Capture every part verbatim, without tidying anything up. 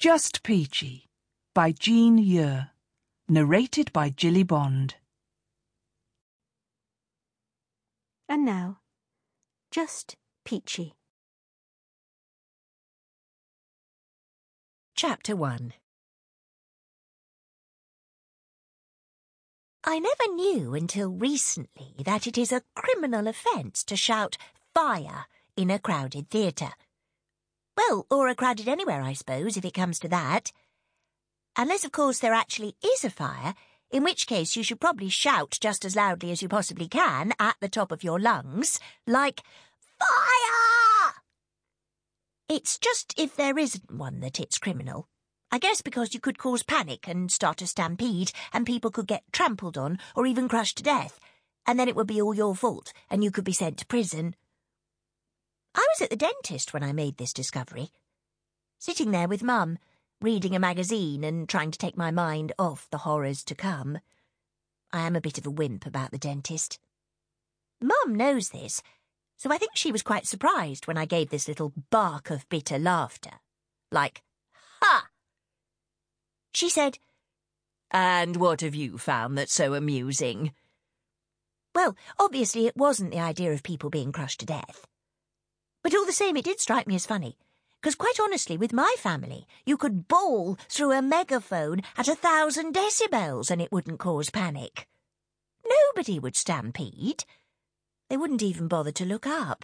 Just Peachy by Jean Ure. Narrated by Jilly Bond. And now, Just Peachy. Chapter one. I never knew until recently that it is a criminal offence to shout fire in a crowded theatre. Well, or a crowded anywhere, I suppose, if it comes to that. Unless, of course, there actually is a fire, in which case you should probably shout just as loudly as you possibly can at the top of your lungs, like, fire! It's just if there isn't one that it's criminal. I guess because you could cause panic and start a stampede, and people could get trampled on or even crushed to death, and then it would be all your fault, and you could be sent to prison. I was at the dentist when I made this discovery, sitting there with Mum, reading a magazine and trying to take my mind off the horrors to come. I am a bit of a wimp about the dentist. Mum knows this, so I think she was quite surprised when I gave this little bark of bitter laughter. Like, ha! She said, "And what have you found that's so amusing?" Well, obviously it wasn't the idea of people being crushed to death. But all the same, it did strike me as funny, because quite honestly, with my family, you could bawl through a megaphone at a thousand decibels and it wouldn't cause panic. Nobody would stampede. They wouldn't even bother to look up.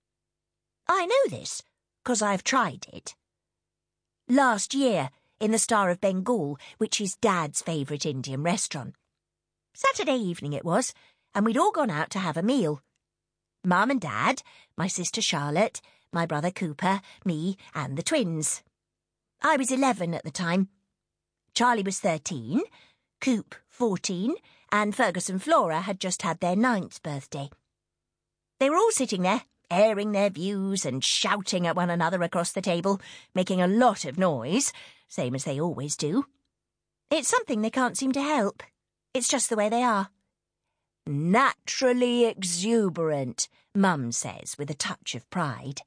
I know this, because I've tried it. Last year, in the Star of Bengal, which is Dad's favourite Indian restaurant. Saturday evening it was, and we'd all gone out to have a meal. Mum and Dad, my sister Charlotte, my brother Cooper, me and the twins. I was eleven at the time. Charlie was thirteen, Coop fourteen, and Fergus and Flora had just had their ninth birthday. They were all sitting there, airing their views and shouting at one another across the table, making a lot of noise, same as they always do. It's something they can't seem to help. It's just the way they are. Naturally exuberant, Mum says with a touch of pride.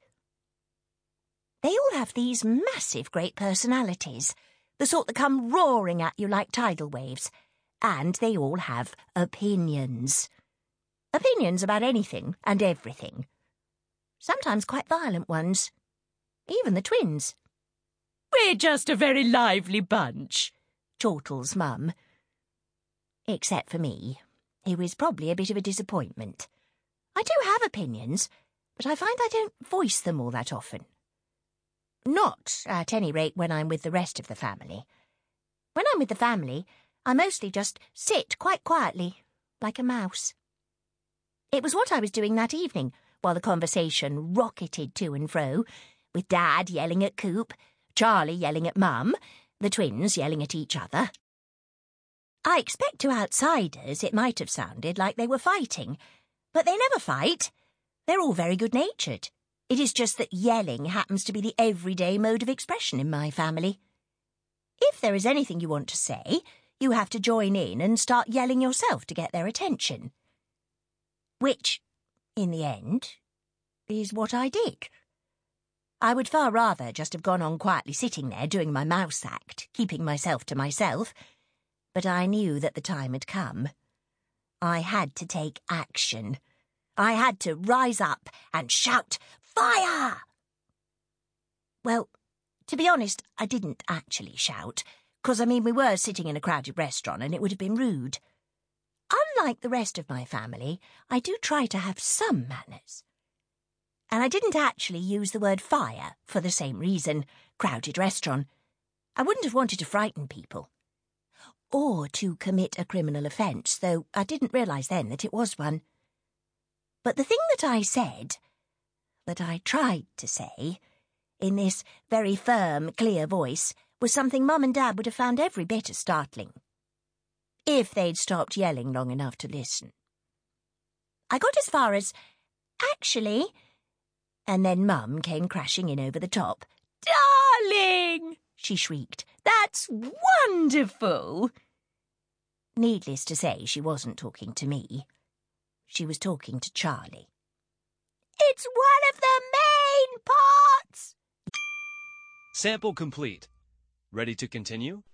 They all have these massive great personalities, the sort that come roaring at you like tidal waves, and they all have opinions. Opinions about anything and everything. Sometimes quite violent ones. Even the twins. "We're just a very lively bunch," chortles Mum. Except for me, who is probably a bit of a disappointment. I do have opinions, but I find I don't voice them all that often. Not, at any rate, when I'm with the rest of the family. When I'm with the family, I mostly just sit quite quietly, like a mouse. It was what I was doing that evening, while the conversation rocketed to and fro, with Dad yelling at Coop, Charlie yelling at Mum, the twins yelling at each other. I expect to outsiders it might have sounded like they were fighting, but they never fight. They're all very good-natured. It is just that yelling happens to be the everyday mode of expression in my family. If there is anything you want to say, you have to join in and start yelling yourself to get their attention. Which, in the end, is what I did. I would far rather just have gone on quietly sitting there doing my mouse act, keeping myself to myself, but I knew that the time had come. I had to take action. I had to rise up and shout, "Fire!" Well, to be honest, I didn't actually shout, because, I mean, we were sitting in a crowded restaurant and it would have been rude. Unlike the rest of my family, I do try to have some manners. And I didn't actually use the word fire for the same reason, crowded restaurant. I wouldn't have wanted to frighten people. Or to commit a criminal offence, though I didn't realise then that it was one. But the thing that I said, that I tried to say, in this very firm, clear voice, was something Mum and Dad would have found every bit as startling, if they'd stopped yelling long enough to listen. I got as far as, "Actually," and then Mum came crashing in over the top. "Darling!" she shrieked. "That's wonderful!" Needless to say, she wasn't talking to me. She was talking to Charlie. "It's one of the main parts!" Sample complete. Ready to continue?